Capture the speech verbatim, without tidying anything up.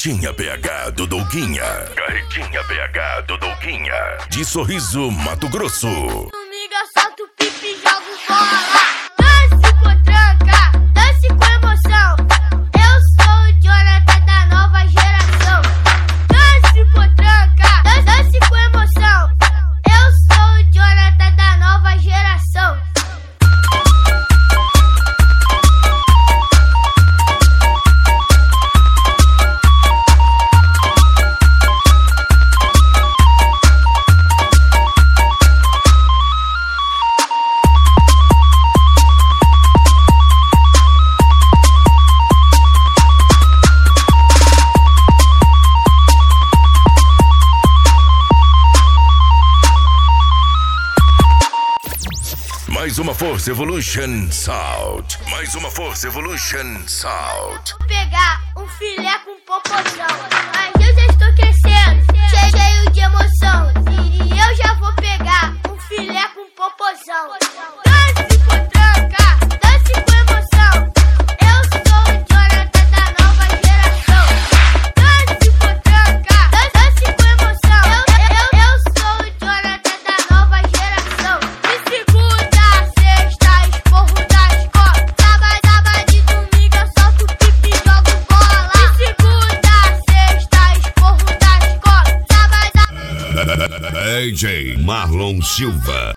Carretinha B H do Douguinha. Carretinha B H do Douguinha. De Sorriso, Mato Grosso. Domingo eu solto o pipi e jogo bola. Dance com tranca, dance com emoção. Eu sou o Jonathan da nova geração. Dance com tranca, dance, dance com emoção. Eu sou o Jonathan da nova geração. Mais uma Força Evolution Sound. Mais uma Força Evolution Sound. Vou pegar um filé com popozão. Mas eu já estou crescendo, cheio, cheio de emoção. E eu já vou pegar um filé com popozão. Dance com tranca, dance com emoção. Eu sou o Jonathan da nova geração. Dance com tranca, dance, dance com emoção. Eu, eu, eu sou o Jonathan da nova geração. De segunda, sexta, esporro da escola. Sábado, sábado e domingo eu solto o pipi e jogo bola. De segunda, sexta, esporro da escola. Sábado, D J Marlon Silva.